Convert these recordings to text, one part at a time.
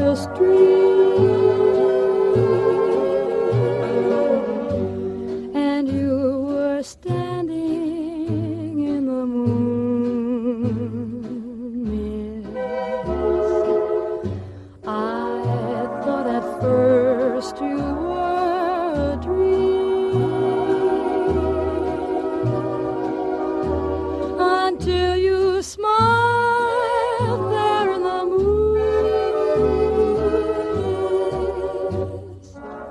the street, and you were standing in the moon mist. I thought at first you were a dream, until you smiled there in the moon.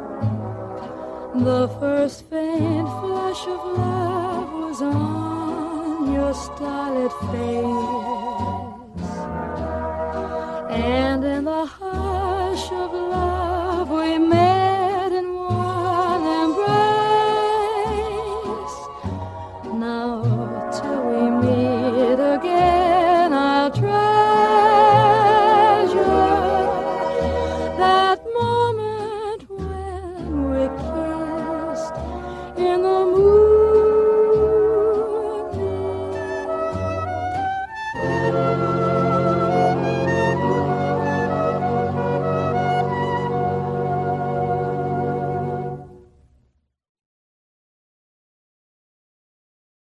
The first faint flush of love was on your starlit face, and in the hush of